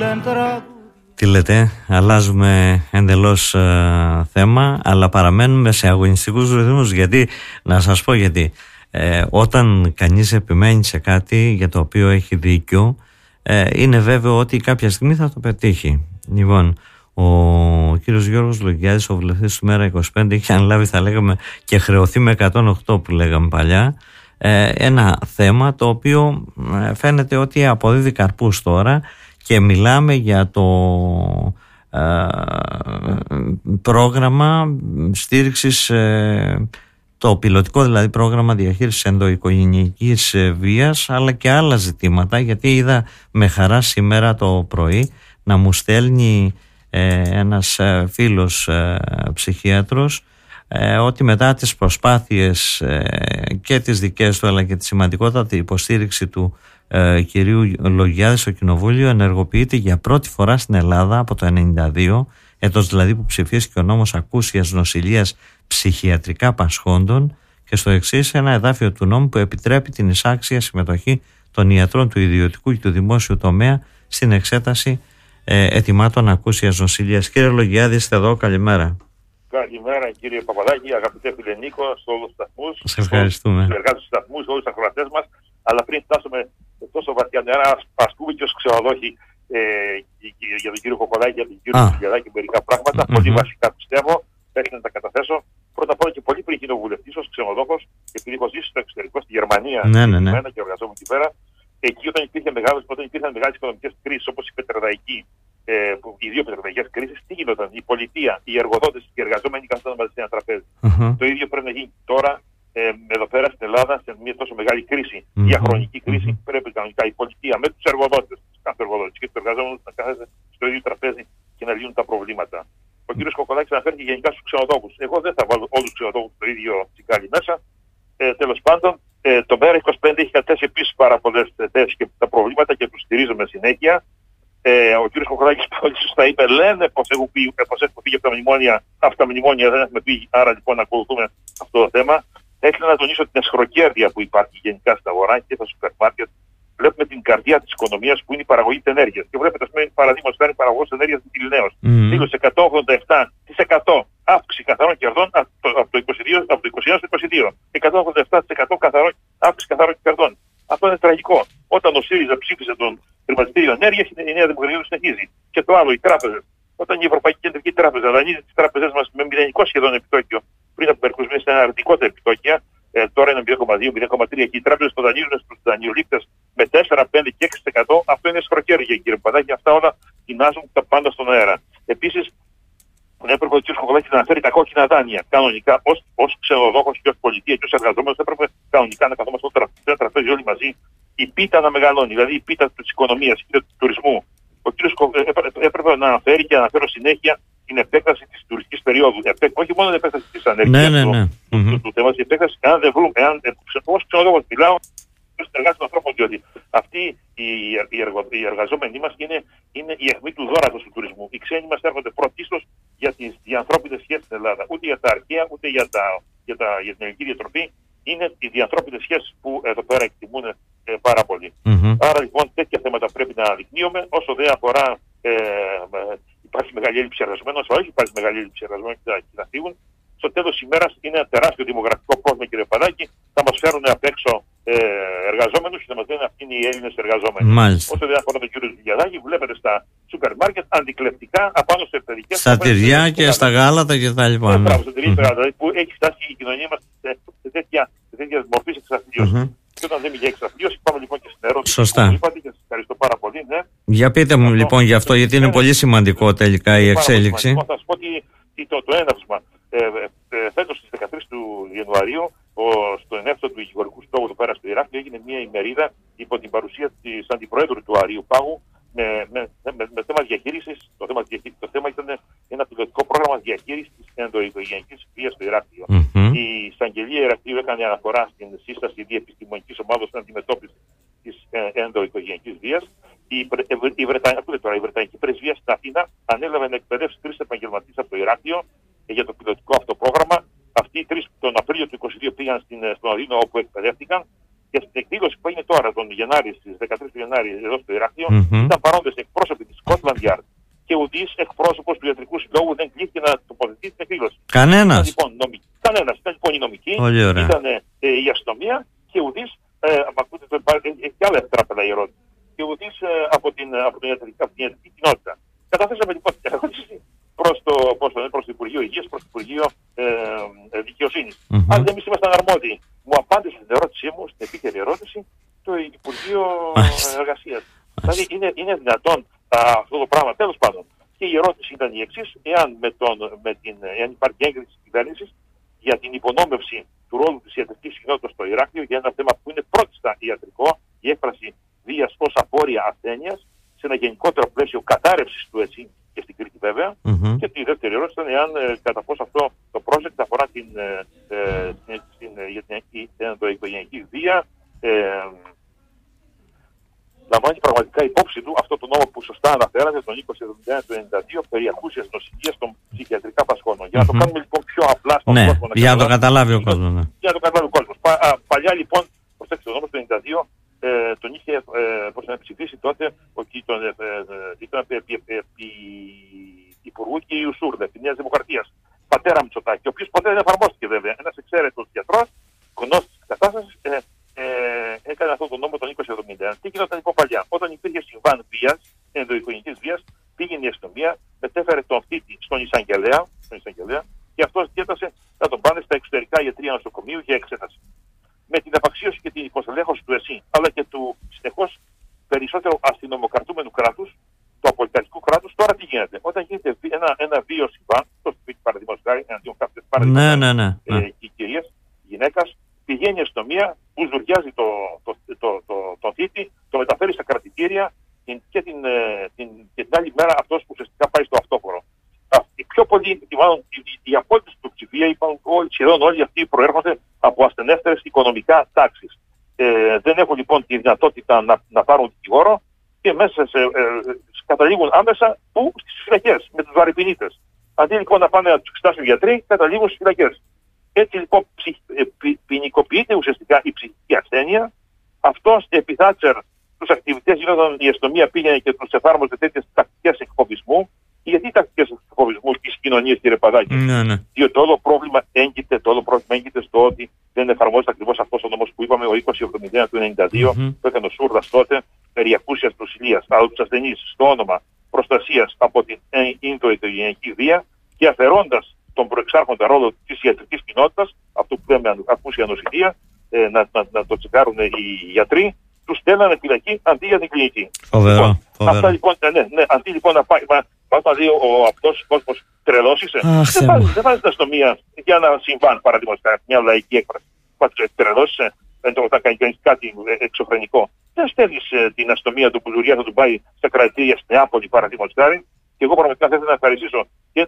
Τι λέτε, αλλάζουμε εντελώς θέμα, αλλά παραμένουμε σε αγωνιστικούς ρυθμούς. Γιατί, να σας πω γιατί. Όταν κανείς επιμένει σε κάτι για το οποίο έχει δίκιο, είναι βέβαιο ότι κάποια στιγμή θα το πετύχει. Λοιπόν, ο κύριος Γιώργος Λογιάδης, ο βουλευτής του Μέρα 25, είχε ανλάβει, θα λέγαμε, και χρεωθεί με 108 που λέγαμε παλιά, ένα θέμα το οποίο φαίνεται ότι αποδίδει καρπούς τώρα, και μιλάμε για το πρόγραμμα στήριξης, το πιλωτικό δηλαδή πρόγραμμα διαχείρισης ενδοοικογενειακής βίας, αλλά και άλλα ζητήματα, γιατί είδα με χαρά σήμερα το πρωί να μου στέλνει ένας φίλος ψυχίατρος ότι μετά τις προσπάθειες και τις δικές του αλλά και τη σημαντικότατη υποστήριξη του κυρίου Λογιάδη στο Κοινοβούλιο, ενεργοποιείται για πρώτη φορά στην Ελλάδα από το 1992, έτος δηλαδή που ψηφίστηκε ο νόμος ακούσιας νοσηλείας ψυχιατρικά πασχόντων, και στο εξής ένα εδάφιο του νόμου που επιτρέπει την εισάξια συμμετοχή των ιατρών του ιδιωτικού και του δημόσιου τομέα στην εξέταση αιτημάτων ακούσιας νοσηλείας. Κύριε Λογιάδη, είστε εδώ, καλημέρα. Καλημέρα κύριε Παπαδάκη, αγαπητέ φίλε Νίκο, σε όλους τους σταθμούς. Σας ευχαριστούμε. Στους εργάτες του σταθμού, σε όλους τους ακροατές μας. Αλλά πριν φτάσουμε τόσο βαθιά νερά, ας πούμε και ως ξενοδόχοι για τον κύριο Κοκολάκη, για τον κύριο Λογιαδάκη, μερικά πράγματα. Πολύ βασικά πιστεύω, πρέπει να τα καταθέσω. Πρώτα απ' όλα και πολύ πριν γίνω βουλευτής ως ξενοδόχος, επειδή έχω ζήσει στο εξωτερικό, στη Γερμανία, και εργαζόμουν εκεί πέρα. Εκεί όταν υπήρχαν μεγάλες οικονομικές κρίσεις, όπως η πετρεδαϊκή, οι δύο πετρεδαϊκές κρίσεις, τι γινόταν? Η πολιτεία, οι εργοδότες και οι εργαζόμενοι καθόταν μαζί σε ένα τραπέζι. Το ίδιο πρέπει να γίνει τώρα εδώ πέρα στην Ελλάδα, σε μια τόσο μεγάλη κρίση, διαχρονική κρίση. Πρέπει κανονικά η πολιτεία με τους εργοδότες, κάθε εργοδότης και τους εργαζόμενους να κάθεται στο ίδιο τραπέζι και να λύνουν τα προβλήματα. Ο κ. Κοκολάκης αναφέρθηκε γενικά στους ξενοδόχους. Εγώ δεν θα βάλω όλους τους ξενοδόχους στο ίδιο τσικάλι μέσα. Τέλος πάντων, το ΜΕΡΑ25 έχει καταθέσει επίσης πάρα πολλές θέσεις και τα προβλήματα και τους στηρίζουμε συνέχεια. Ο κ. Κοκολάκης πολύ σωστά είπε, λένε πως έχουμε φύγει από τα μνημόνια, δεν έχουμε φύγει, άρα λοιπόν να ακολουθούμε αυτό το θέμα. Θέλω να τονίσω την εσχροκέρδεια που υπάρχει γενικά στην αγορά και στα σούπερ μάρκετ. Βλέπουμε την καρδιά της οικονομίας που είναι η παραγωγή της ενέργειας. Και βλέπετε, παραδείγματος χάρη, παραγωγός ενέργειας στην Πυρηναίος. Δήλωσε 187% αύξηση καθαρών κερδών από το 2021 στο 2022. 187% αύξηση καθαρών κερδών. Αυτό είναι τραγικό. Όταν ο ΣΥΡΙΖΑ ψήφισε τον χρηματιστήριο ενέργειας, η Νέα Δημοκρατία συνεχίζει. Και το άλλο, οι τράπεζες. Όταν η Ευρωπαϊκή Κεντρική Τράπεζα δανείζει τις τράπεζές μας με μηδενικό σχεδόν επιτόκιο, πριν από μερικούς μήνες ήταν αρνητικό τα επιτόκια, τώρα είναι 0,2-0,3 και οι τράπεζες το δανείζουν στους δανειολήπτες με 4, 5 και 6%. Αυτό είναι σχροκέρδια, κύριε Παπαδάκη. Αυτά όλα τεινάζουν τα πάντα στον αέρα. Επίσης, έπρεπε ο κ. Κοκολάκης να αναφέρει τα κόκκινα δάνεια. Κανονικά, ως ξενοδόχος και ως πολιτεία και ως εργαζόμενος, έπρεπε κανονικά να καθόμαστε στο ένα τραπέζι όλοι μαζί. Η πίτα να μεγαλώνει, δηλαδή η πίτα της οικονομίας και του τουρισμού. Ο κ. έπρεπε να αναφέρει και να αναφέρω συνέχεια την επέκταση της τουριστικής περίοδου. Όχι μόνο την επέκταση της ανεργίας του θέματος, η επέκταση, αν δεν βρούμε, ως ξενοδόχος μιλάω, στους εργάτες των ανθρώπων, διότι αυτοί οι εργαζόμενοι μας είναι η αιχμή του δώρατος του τουρισμού. Οι ξένοι μας έρχονται πρωτίστως για τις διανθρώπινες σχέσεις στην Ελλάδα. Ούτε για τα αρχαία, ούτε για την ελληνική διατροφή. Είναι οι διανθρώπινες σχέσεις που εδώ πέρα εκτιμούν πάρα πολύ. Άρα λοιπόν τέτοια θέματα πρέπει να αναδεικνύουμε. Όσο δεν αφορά υπάρχει μεγάλη έλλειψη εργαζομένων, όσο όχι υπάρχει μεγάλη έλλειψη εργαζομένων και θα φύγουν. Στο τέλος της ημέρας είναι ένα τεράστιο δημογραφικό πρόβλημα, κύριε Παπαδάκη. Θα μας φέρουν απ' έξω εργαζόμενους και θα μας λένε αυτοί είναι οι Έλληνες εργαζόμενοι. Όσο δεν αφορά τον κύριο Λογιαδάκη, βλέπετε στα σούπερ μάρκετ αντικλεπτικά απάνω σε παιδικές. Στα τυριά και στα γάλατα και τα λοιπά. Στα τυριά και τα γάλατα, που έχει φτάσει η κοινωνία μας σε τέτοια μορφή εξαθλίωση. Και όταν δεν μιλάει εξαθλίωση, πάμε λοιπόν και στην ερώτηση. Σωστά. Και σας ευχαριστώ πάρα πολύ. Ναι. Για πείτε μου λοιπόν γι' αυτό, γιατί είναι πολύ σημαντικό τελικά η εξέλιξη. Θα σας πω ότι το έναυσμα φέτος στις 13 του Ιανουαρίου, στο ενέφτο του Υγειορικού Στόχου εδώ πέρα στο Ηράκλειο, έγινε μια ημερίδα υπό την παρουσία της Αντιπροέδρου του Αριοπάγου με θέμα διαχείρισης. Το θέμα ήταν ένα πιλωτικό πρόγραμμα διαχείρισης της ενδοοικογενειακής βίας στο Ηράκλειο. Η εισαγγελία Ηρακλείου έκανε αναφορά στην σύσταση διεπιστημονικής ομάδας στην αντιμετώπιση της ενδοοικογενειακής βίας. Η Βρετανική Πρεσβεία στην Αθήνα ανέλαβε να εκπαιδεύσει 3 επαγγελματίες από το Ηράκλειο για το πιλωτικό αυτό πρόγραμμα. Αυτοί οι 3 τον Απρίλιο του 2022 πήγαν στον Αδύνο, όπου εκπαιδεύτηκαν. Και στην εκδήλωση που έγινε τώρα τον Γενάρη, στις 13 του Γενάρη, εδώ στο Ηράκλειο, ήταν παρόντες εκπρόσωποι της Scotland Yard και ουδής εκπρόσωπος του Ιατρικού Συλλόγου δεν κλείθηκε να τοποθετεί στην εκδήλωση. Κανένας. Κανένας. Ήταν λοιπόν η νομική, ήταν η αστυνομία και ουδής, έχει και άλλα ευτράπελα η ερώτηση, και ουδής από την ιατρική κοινότητα. Καταθέσαμε λοιπόν την ερώτηση προς το Υπουργείο Υγείας, προς το Υπουργείο Δικαιοσύνης. Αν εμείς ήμασταν αρμόδιοι, μου απάντησε στην ερώτησή μου, στην επίκαιρη ερώτηση, το Υπουργείο Εργασίας. Δηλαδή είναι δυνατόν αυτό το πράγμα, τέλος πάντων. Και η ερώτηση ήταν η εξής: εάν υπάρχει έγκριση της κυβέρνησης για την υπονόμευση του ρόλου της ιατρικής κοινότητας στο Ηράκλειο για ένα θέμα που είναι πρώτιστα ιατρικό, η έκφραση βίας ως απόρρια ασθένειας, σε ένα γενικότερο πλαίσιο κατάρρευσης του ΕΣΥ και στην Κρήτη βέβαια. Και τη δεύτερη ερώτηση ήταν εάν κατά πόσο αυτό το project αφορά την ενδοοικογενειακή βία, λαμβάνει πραγματικά υπόψη του αυτό το νόμο που σωστά αναφέρατε, τον 2071 του 1992, περί ακούσιας νοσηλείας των ψυχιατρικά πασχόνων. Για να το κάνουμε λοιπόν πιο απλά στον κόσμο. Για να το καταλάβει ο κόσμος. Για να το καταλάβει ο κόσμος. Παλιά λοιπόν, προσέξτε, το νόμο του 1992 τον είχε ψηφίσει τότε ήταν επί Υπουργού κ. Σούρδε, τη Νέα Δημοκρατία, πατέρα Μητσοτάκη, ο οποίος ποτέ δεν εφαρμόστηκε βέβαια. Ένας εξαίρετος γιατρός, γνώστης της κατάστασης, έκανε αυτό το νόμο τον 2071. Τι γινόταν λοιπόν παλιά? Όταν υπήρχε συμβάν βίας, ενδοοικογενειακής βίας, πήγαινε η αστυνομία, μετέφερε τον θήτη στον εισαγγελέα και αυτός διέτασε να τον πάνε στα εξωτερικά ιατρεία νοσοκομείου για εξέταση. Με την απαξίωση και την υποστελέχωση του ΕΣΥ, αλλά και του συνεχώς περισσότερο αστυνομοκρατούμενου κράτους, του απολυταρχικού κράτους, τώρα τι γίνεται? Όταν γίνεται ένα βίο συμβάν, το σπίτι παραδείγματος χάρη, εναντίον κάποιες κυρίας, γυναίκας, πηγαίνει η αστυνομία, μπουζουριάζει το θήτη, το μεταφέρει στα κρατητήρια και την άλλη μέρα αυτός που ουσιαστικά πάει στο αυτόφορο. Οι πιο πολλοί, η απόλυτη πλειοψηφία, σχεδόν όλοι αυτοί προέρχονται από ασθενέστερες οικονομικά τάξεις. Δεν έχουν λοιπόν τη δυνατότητα να πάρουν δικηγόρο και μέσα καταλήγουν άμεσα στις φυλακές με τους βαρυπινίτες. Αντί λοιπόν να πάνε να τους εξετάσουν γιατροί, καταλήγουν στις φυλακές. Έτσι λοιπόν ποινικοποιείται ουσιαστικά η ψυχική ασθένεια. Αυτό επί Θάτσερ τους ακτιβιτές γινόταν η αστυνομία πήγαινε και τους εφάρμοζε τέτοιες τακτικές εκφοβισμού. Γιατί οι τακτικές εκφοβισμού της κοινωνίας, κύριε Παδάκη? Διότι όλο πρόβλημα έγκυται στο ότι δεν εφαρμόζεται ακριβώς αυτός ο νόμος που είπαμε, ο 2071 του 1992, που έκανε ο Σούρδας τότε, περί ακούσιας νοσηλείας, αλλά τους ασθενείς στο όνομα προστασίας από την ενδοοικογενειακή βία και αφαιρώντας τον προεξάρχοντα ρόλο της ιατρικής κοινότητας, αυτό που λέμε ακούσια νοσηλεία, να το τσεκάρουν οι γιατροί, τους στέλνανε φυλακή αντί για την κλινική. Φοβερό. Αυτά λοιπόν, αντί λοιπόν να πάει, όταν λέει ο απλός κόσμος τρελός είσαι, δεν βάζει την αστυνομία για να συμβάν, παραδείγματος χάρη, μια λαϊκή έκφραση. Τρελός είσαι, όταν κάνει κανείς κάτι εξωφρενικό. Δεν στέλνεις την αστυνομία του Μπουζουριά, θα του πάει στα κρατήρια στην Νεάπολη, παραδείγματος χάρη. Και εγώ πραγματικά θα ήθελα να ευχαριστήσω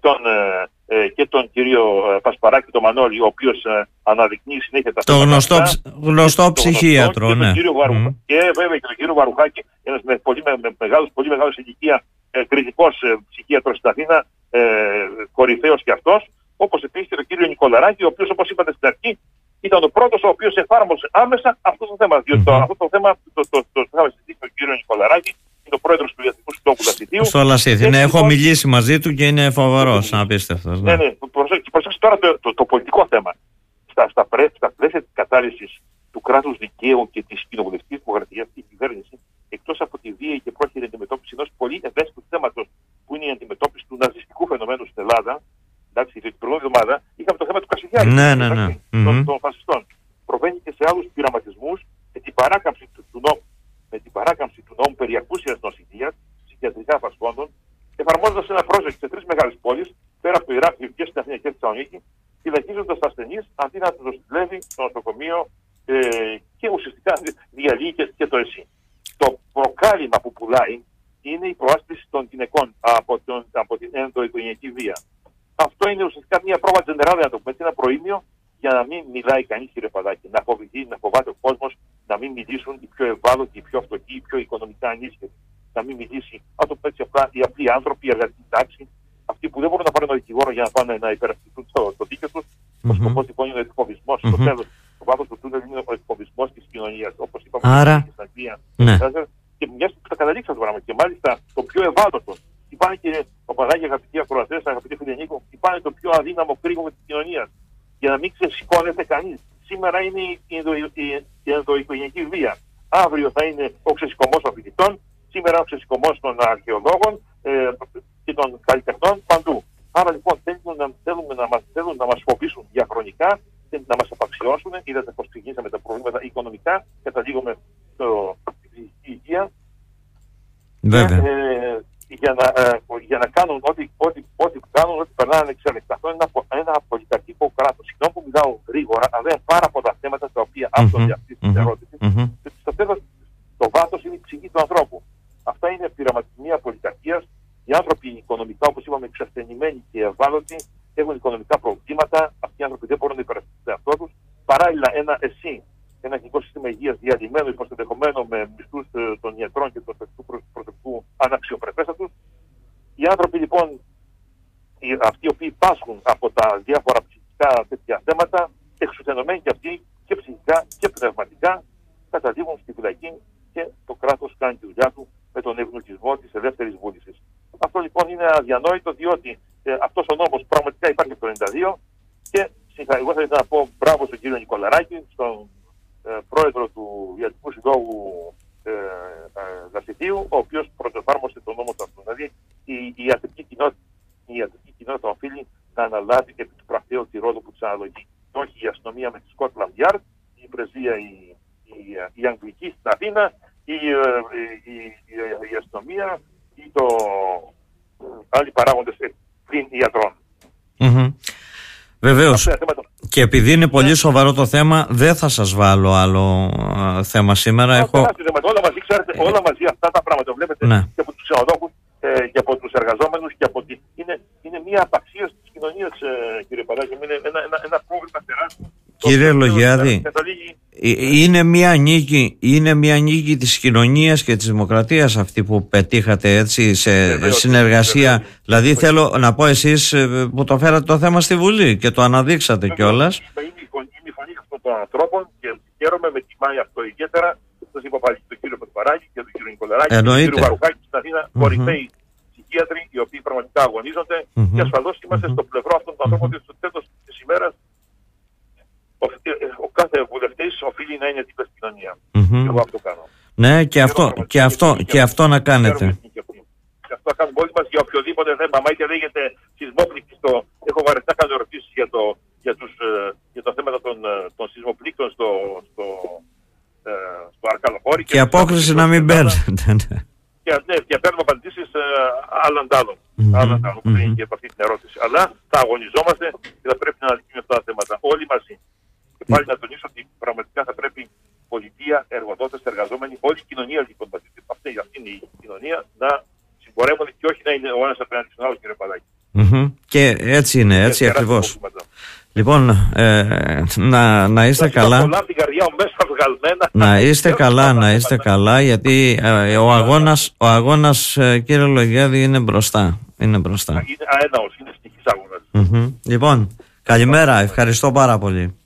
και τον κύριο Πασπαράκη, τον Μανώλη, ο οποίος αναδεικνύει συνέχεια τα θέματα. Το γνωστό ψυχίατρο, ναι. Και βέβαια και τον κύριο Βαρουχάκη, ένας πολύ μεγάλος ηλικία κριτικός ψυχίατρος στην Αθήνα, κορυφαίος και αυτός, όπως επίσης και τον κύριο Νικολαράκη, ο οποίος, όπως είπατε στην αρχή, ήταν ο πρώτος ο οποίος εφάρμοσε άμεσα αυτό το θέμα. Διότι αυτό το θέμα το είχαμε συζητήσει με τον κύριο Νικολαράκη, είναι ο πρόεδρος του Ιατρικού Συλλόγου Λασιθίου. Στο Λασίθι. Ναι, έχω μιλήσει μαζί του και είναι φοβερός, απίστευτος. Ναι, προσέξτε τώρα το πολιτικό θέμα. Στα πλαίσια της κατάρρευσης του κράτους δικαίου και της κοινοβουλευτικής δημοκρατίας, η κυβέρνηση, εκτός από τη βίαιη και πρόχειρη αντιμετώπιση ενός πολύ ευαίσθητου θέματος που είναι η αντιμετώπιση του ναζιστικού φαινομένου στην Ελλάδα, εντάξει, την προηγούμενη εβδομάδα είχαμε το θέμα του Κασιδιάρη, των φασιστών. Προβαίνει και σε άλλους πειραματισμούς με την παράκαμψη του νόμου περί ακούσιας νοσηλείας, ψυχιατρικά πασχόντων, εφαρμόζοντας ένα project σε 3 μεγάλες πόλεις, πέρα από το Ηράκλειο και στην Αθήνα και στη Θεσσαλονίκη, φυλακίζοντας ασθενείς αντί να τους συλλεύει στο νοσοκομείο και ουσιαστικά διαλύει και το ΕΣΥ. Το προκάλημα που πουλάει είναι η προάσπιση των γυναικών από την ενδοοικογενειακή βία. Αυτό είναι ουσιαστικά μια πρόβα τζεντεράλα, να το πούμε, ένα προήμιο για να μην μιλάει κανείς, κύριε Παδάκη, να φοβηθεί, να φοβάται ο κόσμος, να μην μιλήσουν οι πιο ευάλωτοι, οι πιο φτωχοί, οι πιο οικονομικά ανήσυχοι. Να μην μιλήσει, αν το πω έτσι απλά, οι απλοί άνθρωποι, η εργατική τάξη, αυτοί που δεν μπορούν να πάρουν ένα δικηγόρο για να πάνε να υπερασπιστούν το δίκαιο τους. Ο σκοπός λοιπόν είναι ο εκφοβισμός. Στο τέλος, ο βάθος του τούνελ είναι ο εκφοβισμός της κοινωνίας. κοινωνίας, όπως είπαμε. Άρα, ναι. Και μια που τα καταλήξαμε το πράγμα. Και μάλιστα το πιο ευάλωτο. Υπάρχει και Παπαδάκη, αγαπητοί ακροατές, αγαπητοί φίλοι Νίκο, υπάρχει το πιο αδύναμο κρίκο της κοινωνίας. Για να μην ξεσηκώνεται κανείς. Σήμερα είναι η ενδοοικογενειακή βία. Αύριο θα είναι ο ξεσηκωμός των φοιτητών. Σήμερα ο ξεσηκωμός των αρχαιολόγων και των καλλιτεχνών παντού. Άρα λοιπόν θέλουν να μας φοβήσουν διαχρονικά, να μας απαξιώσουν. Είδατε πως ξεκινήσαμε τα προβλήματα οικονομικά, καταλήγουμε στην υγεία. Βέβαια. Για να κάνουν ό,τι κάνουν, ό,τι περνάνε εξέλιξη. Αυτό είναι ένα πολιταρχικό κράτος. Συγγνώμη που μιλάω γρήγορα, αλλά είναι πάρα πολλά θέματα τα οποία άπτονται αυτή τη ερώτηση. Και στο τέλος, το βάθος είναι η ψυχή του ανθρώπου. Αυτά είναι πειραματισμία πολιταρχίας. Οι άνθρωποι οικονομικά, όπως είπαμε, εξασθενημένοι και ευάλωτοι, έχουν οικονομικά προβλήματα. Αυτοί οι άνθρωποι δεν μπορούν να υπερασπιστούν τον εαυτό τους. Παράλληλα, ένα εθνικό σύστημα υγείας διαλυμένο, υποστελεχωμένο με μισθούς των ιατρών και του προσωπικού αναξιοπρεπέστατους. Οι άνθρωποι λοιπόν, αυτοί οι οποίοι πάσχουν από τα διάφορα ψυχικά τέτοια θέματα, εξουθενωμένοι και αυτοί και ψυχικά και πνευματικά, καταλήγουν στη φυλακή και το κράτος κάνει τη δουλειά του με τον ευνοχισμό της ελεύθερης βούλησης. Αυτό λοιπόν είναι αδιανόητο, διότι αυτός ο νόμος πραγματικά υπάρχει από το 1992 και εγώ θα ήθελα να πω μπράβο στον κύριο Νικολαράκη, στον πρόεδρο του Ιατρικού Συλλόγου Δασιτίου, ο οποίος πρωτοεφάρμοσε τον νόμο του αυτού. Δηλαδή η ιατρική κοινότητα οφείλει να αναλάβει επί του πρακτέου τη ρόλο που της αναλογεί. Όχι η αστυνομία με τη Scotland Yard, η πρεσβεία η Αγγλική στην Αθήνα, η αστυνομία ή άλλοι παράγοντες πλην ιατρών. Βεβαίως. Και επειδή είναι πολύ σοβαρό το θέμα, δεν θα σας βάλω άλλο θέμα σήμερα. Όλα μαζί αυτά τα πράγματα βλέπετε, ναι, και από τους ξενοδόχους και από τους εργαζόμενους και από είναι μια απαξίωση της κοινωνίας, κύριε Παπαδάκη. Είναι ένα πρόβλημα τεράστιο. Κύριε Λογιάδη, είναι μια νίκη της κοινωνίας και της δημοκρατίας αυτή που πετύχατε έτσι σε συνεργασία. Δηλαδή θέλω να πω, εσείς που το φέρατε το θέμα στη Βουλή και το αναδείξατε κιόλας. Είναι η φωνή αυτών των ανθρώπων και χαίρομαι, με τιμάει αυτό ιδιαίτερα. Σας είπα πάλι τον κύριο Πετυπαράκη και τον κύριο Νικολαράκη και τον κύριο Βαρουχάκη στην Αθήνα, κορυφαίοι ψυχίατροι οι οποίοι πραγματικά αγωνίζονται και ασφαλώς είμαστε στο πλευρό αυτών των ανθρώπων, διότι στο τέλος της ημέρας ο κάθε βουλευτής οφείλει να είναι δίπλα στην κοινωνία. Εγώ αυτό κάνω. Ναι, και αυτό να κάνετε. Και αυτό να κάνουμε όλοι μας για οποιοδήποτε θέμα. Μα είτε λέγεται σεισμόπληκτοι έχω βαρετά κάνει ερωτήσεις για το θέμα των σεισμοπλήκτων στο Αρκαλοχώρι. Και απόκριση να μην παίρνετε. Και παίρνουμε απαντήσεις άλλων τάλων. Που δεν είναι και από αυτή την ερώτηση. Αλλά θα αγωνιζόμαστε και θα πρέπει να αναδείξουμε αυτά τα θέματα όλοι μαζί. Και πάλι να τονίσω ότι πραγματικά θα πρέπει πολιτεία, εργοδότες, εργαζόμενοι, όλη η κοινωνία λοιπόν, αυτή είναι η κοινωνία, να συμπορεύονται και όχι να είναι ο ένας απέναντι στον άλλο, κύριε Παπαδάκη. Και έτσι είναι, έτσι ακριβώς. Λοιπόν, να είστε καλά. Να είστε καλά, γιατί ο αγώνας, κύριε Λογιάδη, είναι μπροστά. Είναι αέναος, είναι στοιχής αγώνας. Λοιπόν, καλημέρα, ευχαριστώ πάρα πολύ.